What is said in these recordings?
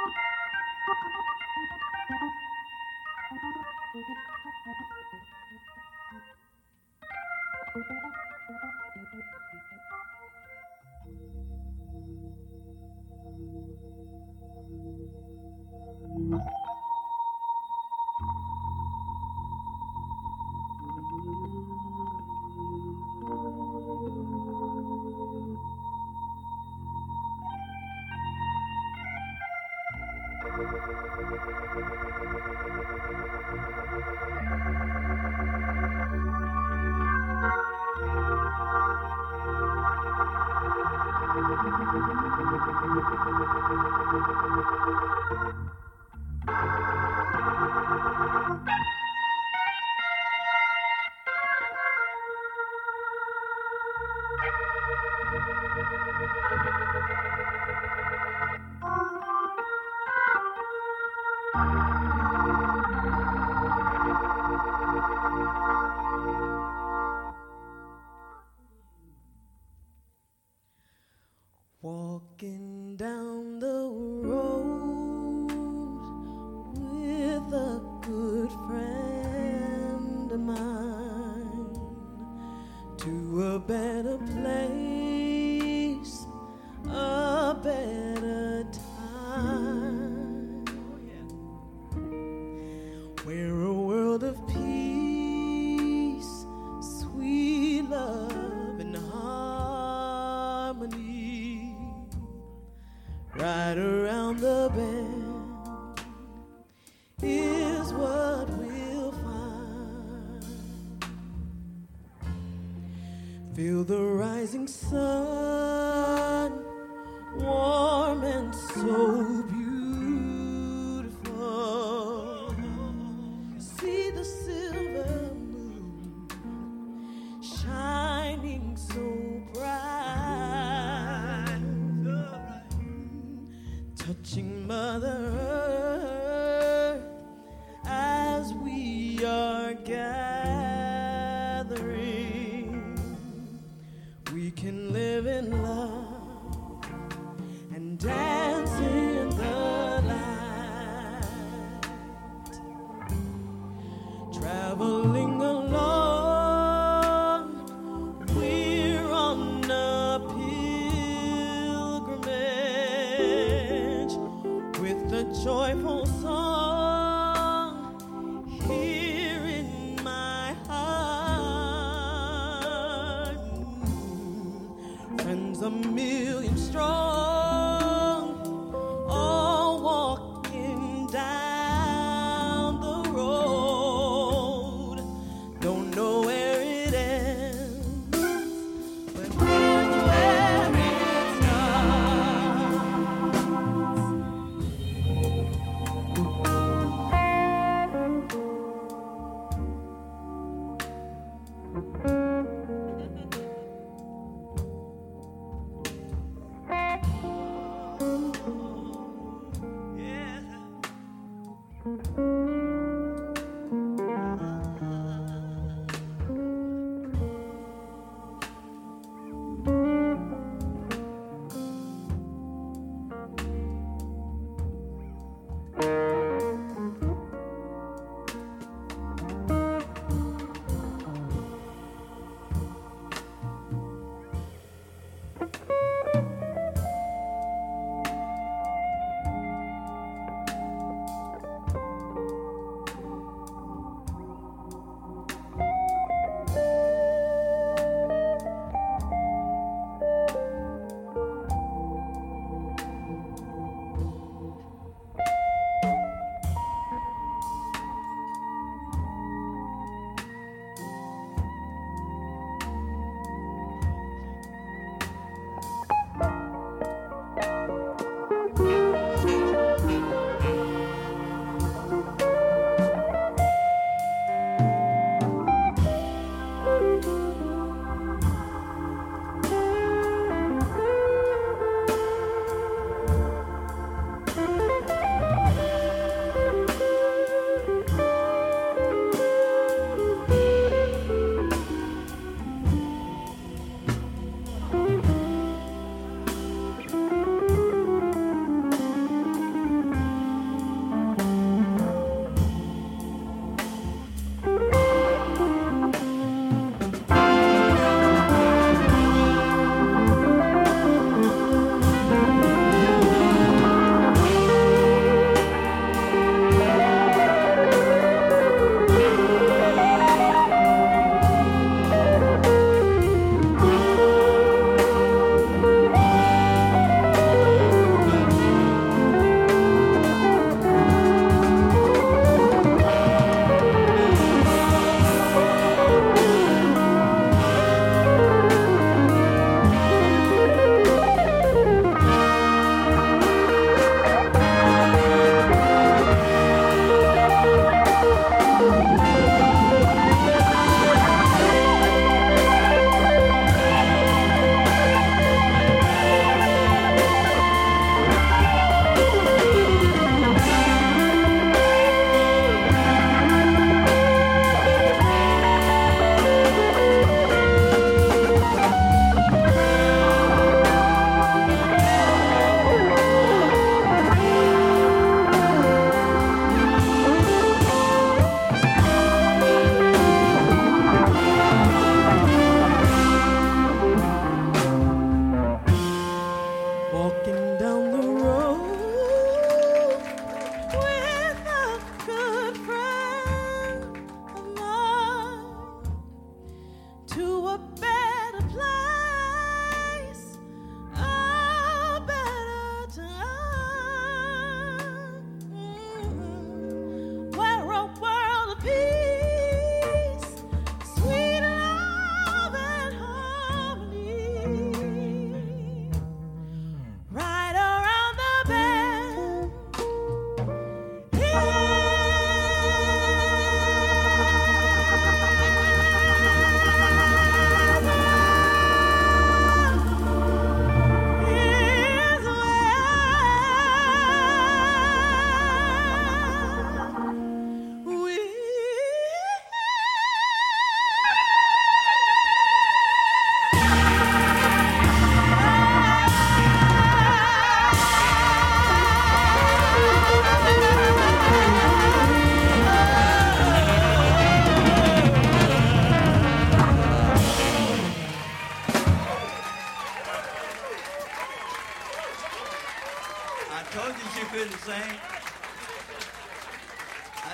Walking down the road with a good friend of mine to a better place, a better time, where a world of peace, sweet love and harmony. Right around the bend is what we'll find. Feel the rising sun, warm and so beautiful. See the silver moon shining so bright, touching Mother Earth as we are gathering. We can live in love and dance in the light, traveling along. We're on a pilgrimage with a joyful song here in my heart. Friends a million strong, all walking down the road. Don't know where it ends, but here's where it starts.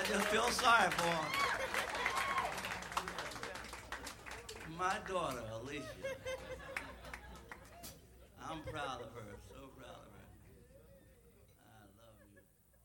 just feel sorry for him. My daughter, Alicia. I'm proud of her, so proud of her. I love you.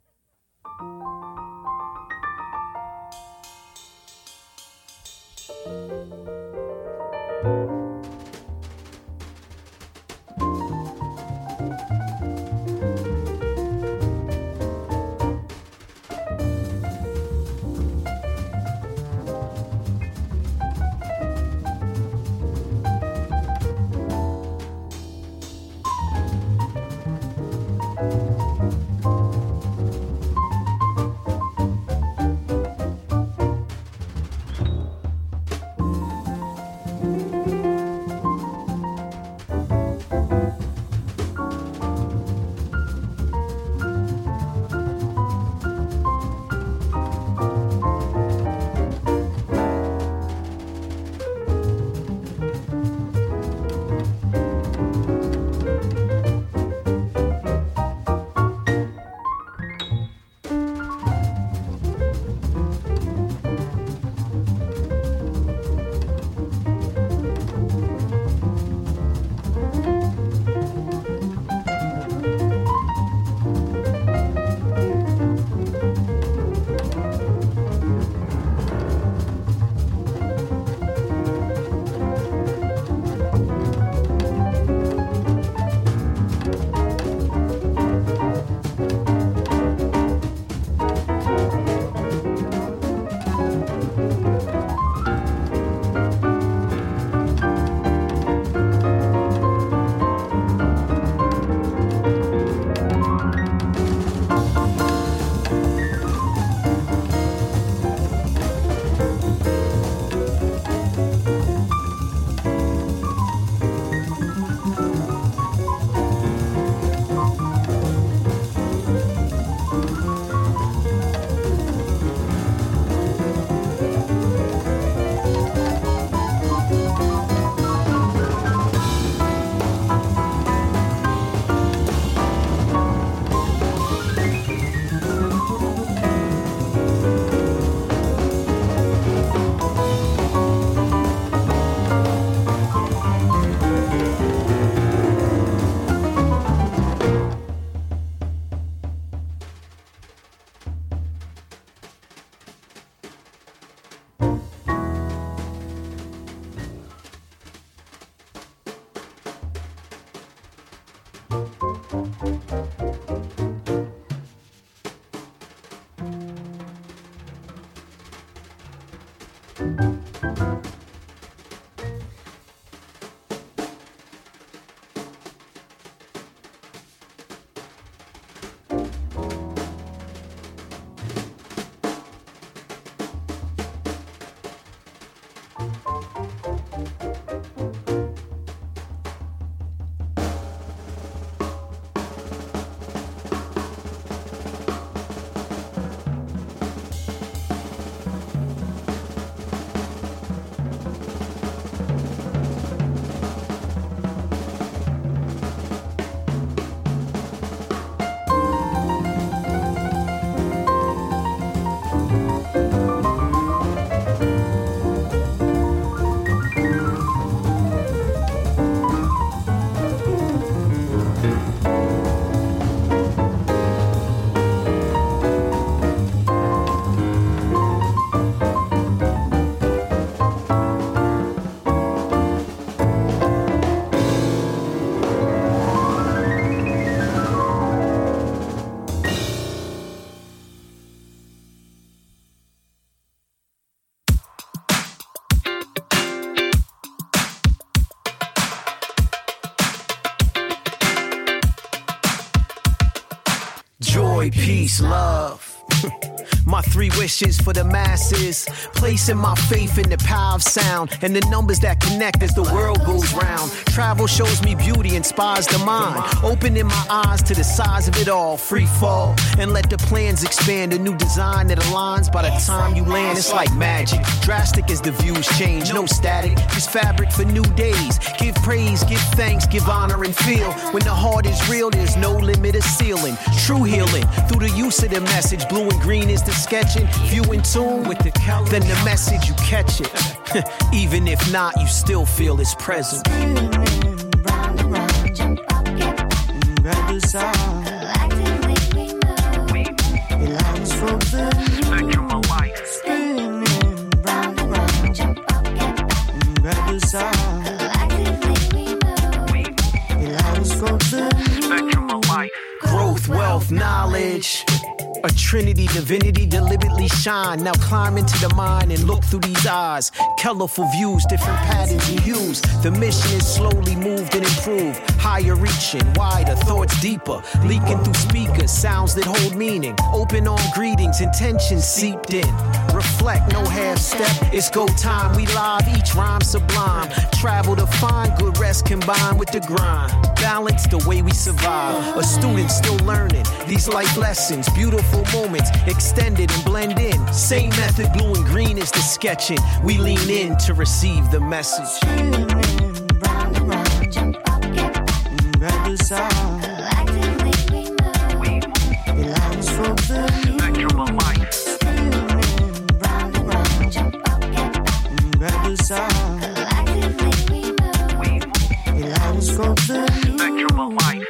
Joy, peace, love. My three wishes for the masses, placing my faith in the power of sound and the numbers that connect as the world goes round. Travel shows me beauty, inspires the mind, opening my eyes to the size of it all. Free fall and let the plans expand, a new design that aligns. By the time you land, it's like magic, drastic as the views change. No static, just fabric for new days. Give praise, give thanks, give honor and feel. When the heart is real, there's no limit or ceiling. True healing through the use of the message, blue and green is the sketching. If you in tune with the color, then the message you catch it. Even if not, you still feel its presence. Round and round, jump up, get grab the sound. Spectrum of life. Spinning round and round, jump up, get grab the sound. Spectrum of life. Growth, wealth, knowledge. A trinity, divinity deliberately shine. Now climb into the mind and look through these eyes. Colorful views, different patterns and hues. The mission is slowly moved and improved. Higher reaching, wider, thoughts deeper. Leaking through speakers, sounds that hold meaning. Open arm greetings, intentions seeped in. Reflect, no half step, it's go time. We live, each rhyme sublime. Travel to find good rest combined with the grind. Balance the way we survive. A student still learning these life lessons. Beautiful moments extended and blend in. Same method, blue and green is the sketching. We lean in to receive the message. Round and round, jump up, get grab the sound. Spectrum of life. Round and round, jump up, get grab the sound. Spectrum of life.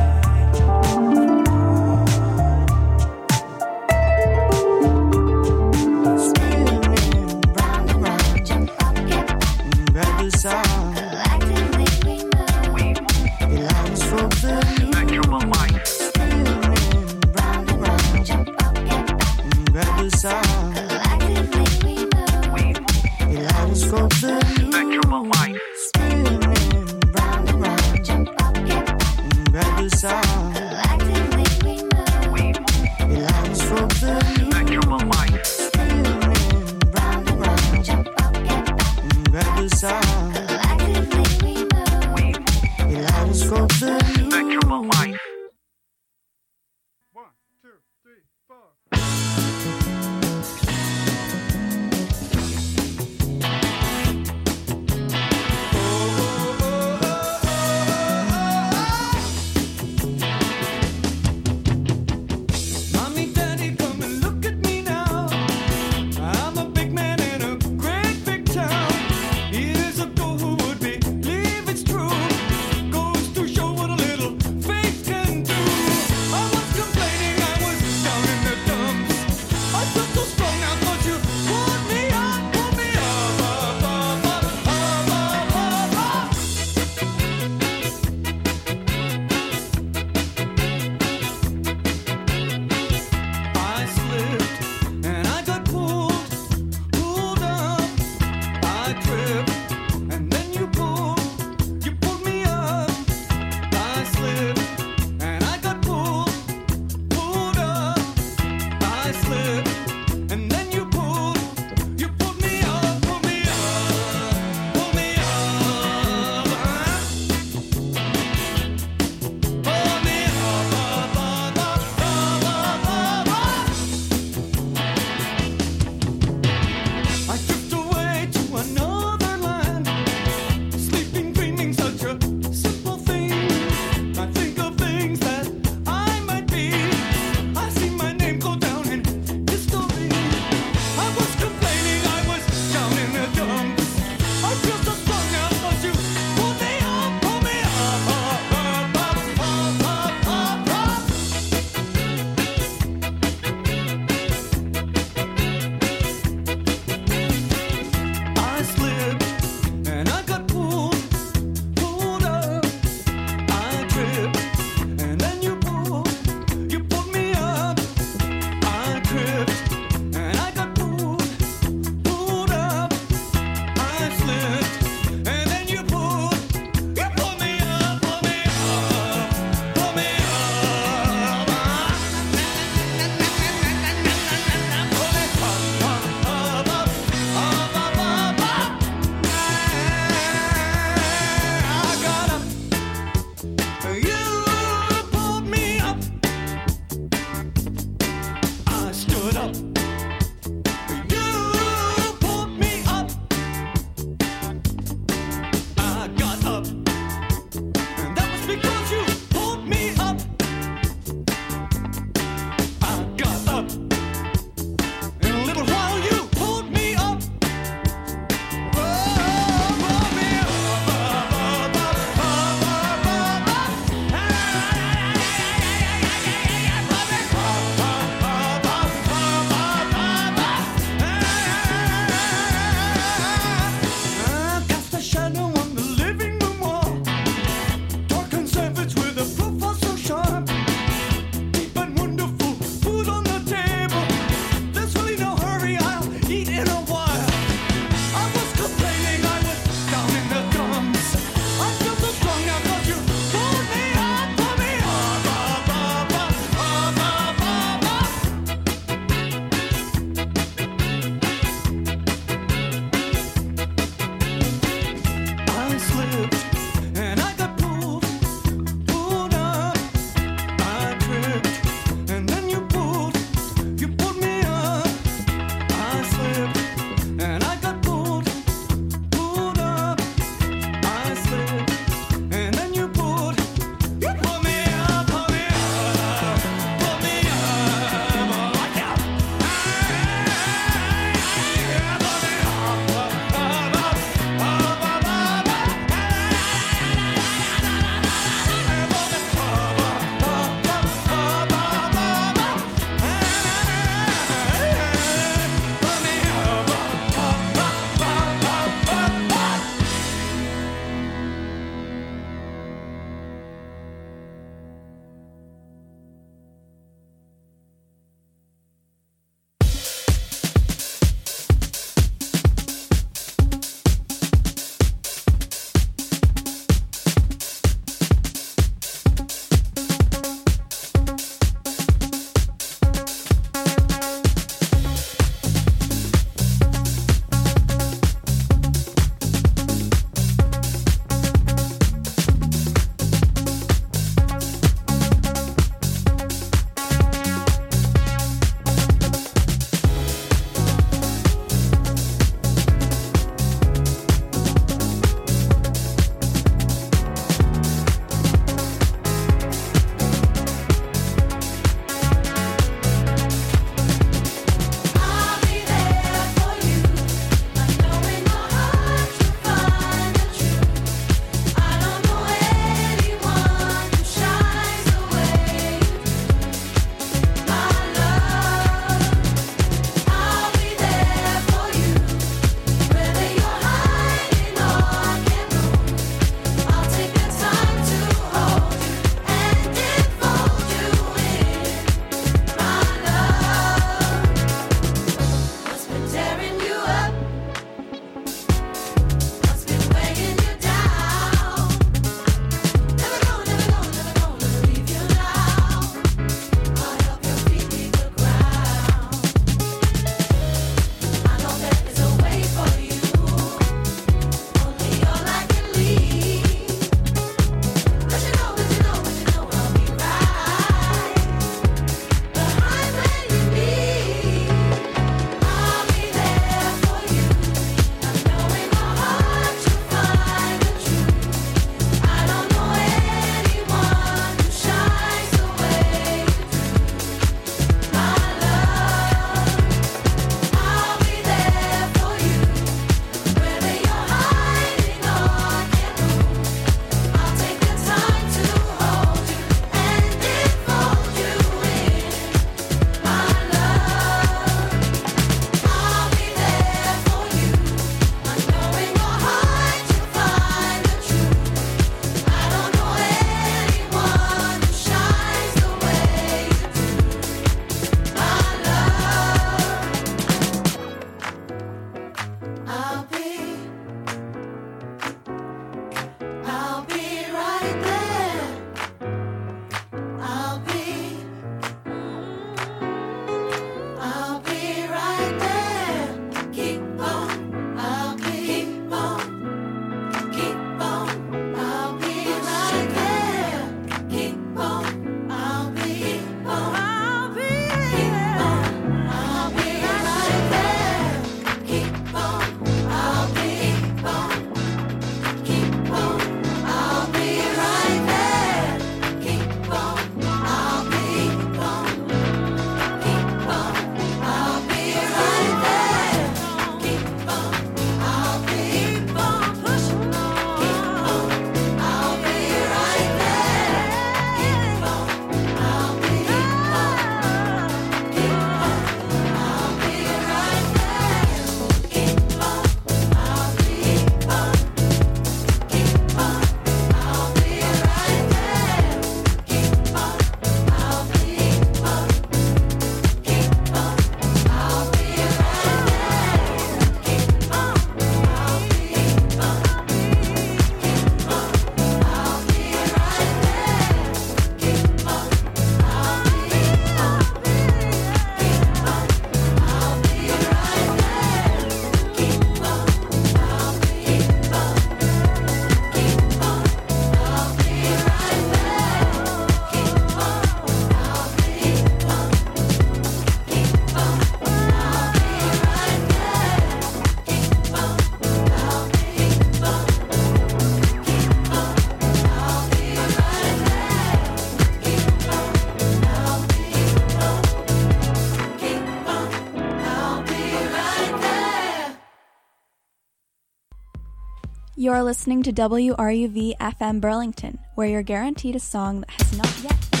You're listening to WRUV FM Burlington, where you're guaranteed a song that has not yet been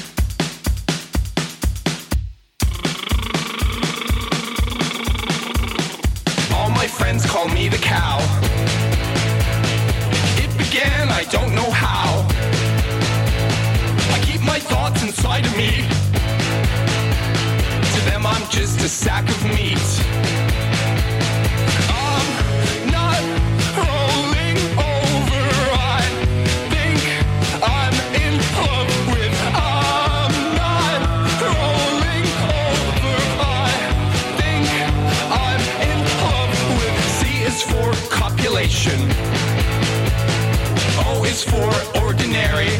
replayed. All my friends call me the cow. It began, I don't know how. I keep my thoughts inside of me. To them I'm just a sack of meat. I'm not rolling over. I think I'm in love with. I'm not rolling over. I think I'm in love with. C is for copulation. O is for ordinary.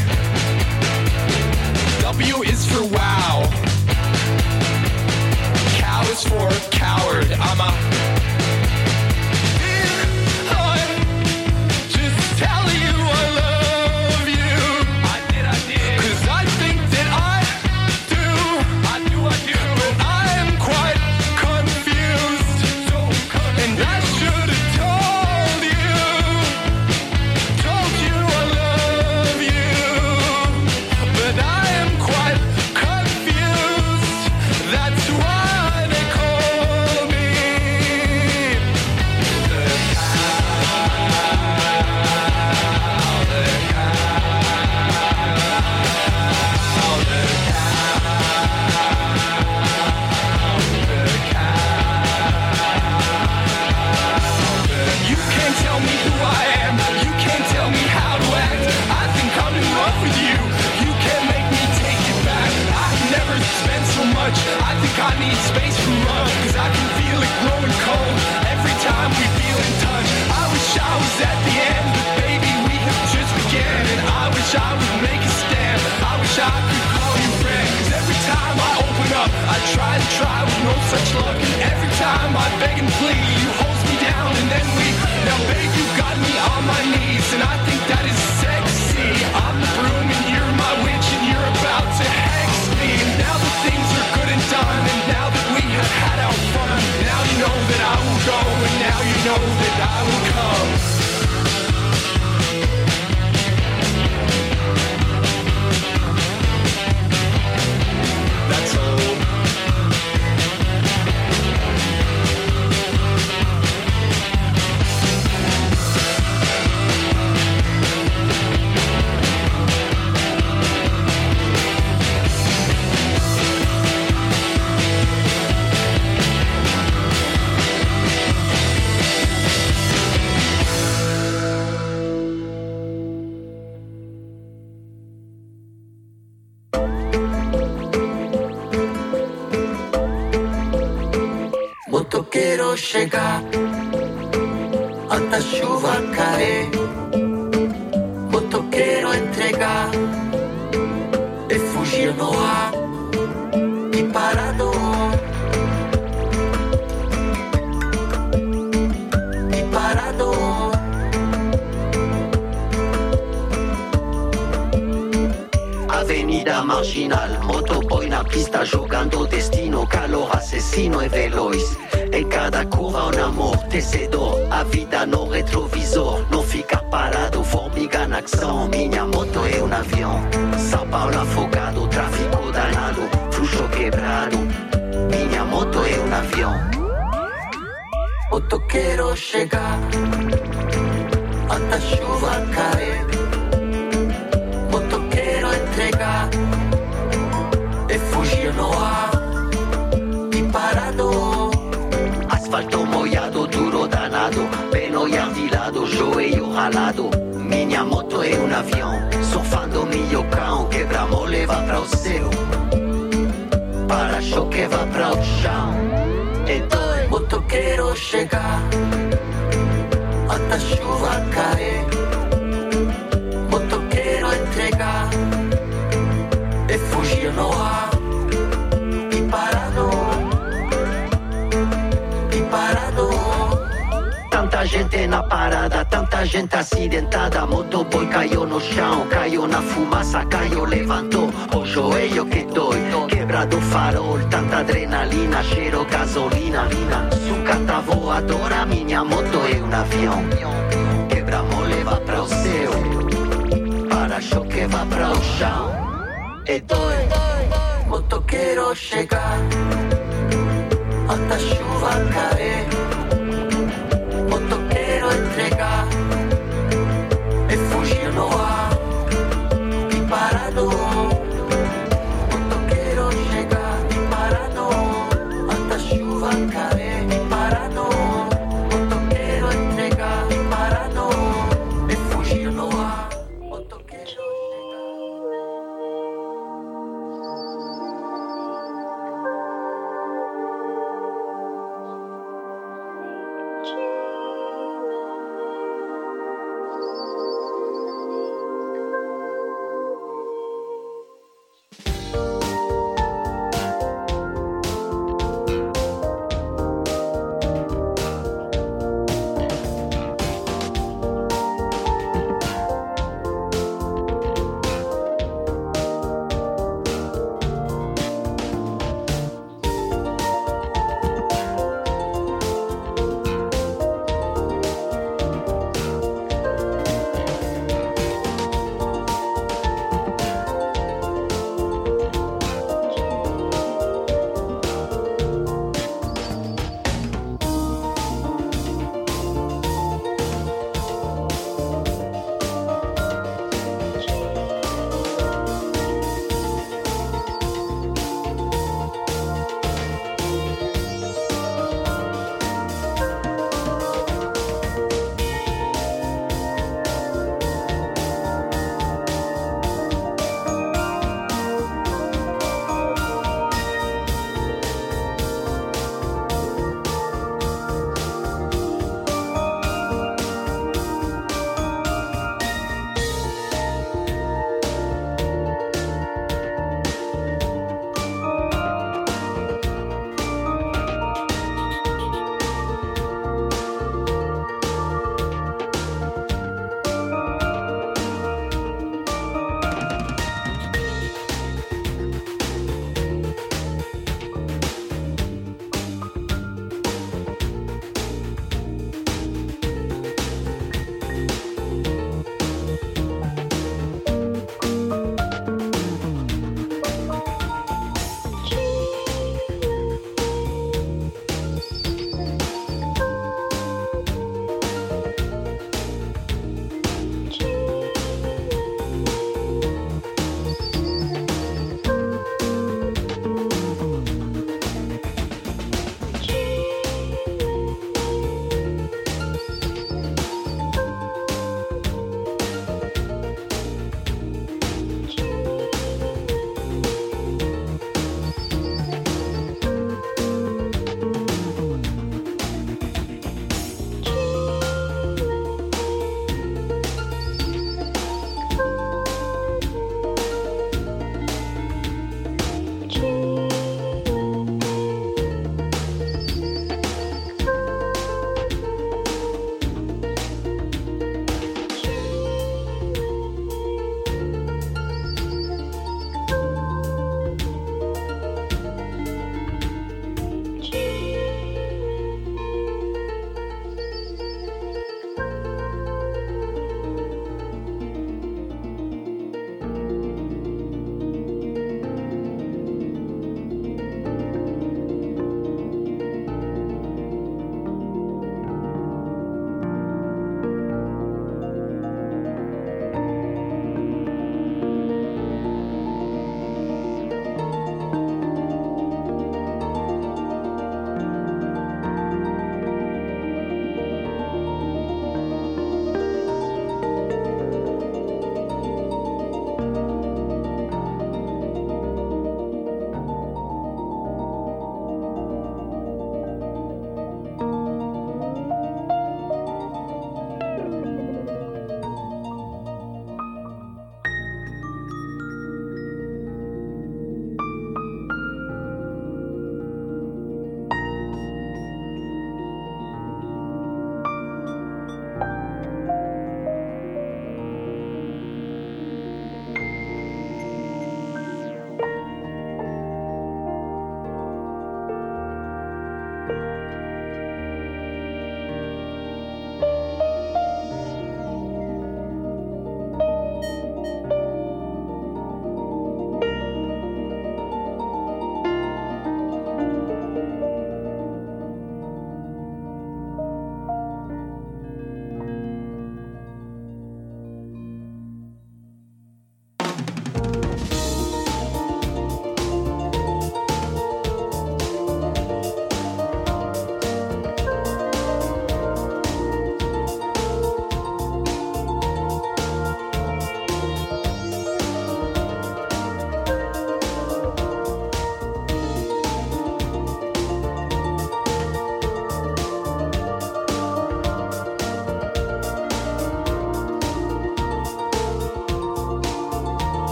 W is for wow. Cow is for coward. I'm a just tell you I love you. I did. 'Cause I think that I do. But I'm quite confused. And I should have told you I love you. But I am quite confused. That's why they call me the You can't tell me who I am. You can't tell me how to act. I think I'm in love with you. You can't make me take it back. I've never spent so much. I think I need space from love. 'Cause I can feel it growing cold every time we feel in touch. I wish I was at the end, but baby, we have just began. And I wish I would make a stand. I wish I could call you friend. 'Cause every time I open up, I try with no such luck. And every time I beg and plead, you hold me down and then we. Now babe, you got me on my knees, and I think that is sexy. I'm the broom and you're my witch, and you're about to hex me. And now that things are good and done, and now that we have had our fun, now you know that I will go, and now you know that I will come. That's all. Motoquero chegar, a chuva cair. Motoquero entregar e fugir no ar e parado. E parado. Avenida Marginal, motoboy na pista jogando destino, calor assassino e veloz. Em cada curva um amortecedor, a vida no retrovisor, não ficar parado, formiga na ação. Minha moto é um avião, São Paulo afogado, tráfico danado, fluxo quebrado. Minha moto é um avião. Motoquero chegar, a chuva cair. Motoquero entregar e fugir no ar e parado. Asfalto molhado, duro danado, pelo ardilado, joelho ralado. Minha moto é um avião, surfando milho cão, quebra-mole vai para o céu, para-choque vai para o chão. Então, motoquero chegar, a chuva cair. Motoquero entregar e fugir no ar e parado. Tanta gente na parada, tanta gente acidentada. Motoboy caiu no chão, caiu na fumaça, caiu, levantou o joelho que dói. Quebrado o farol, tanta adrenalina, cheiro gasolina. Sucata voadora, minha moto é um avião. quebra mole vai para o céu, para-choque vai para o chão. E dói, motoqueiro chegar, até chuva cair.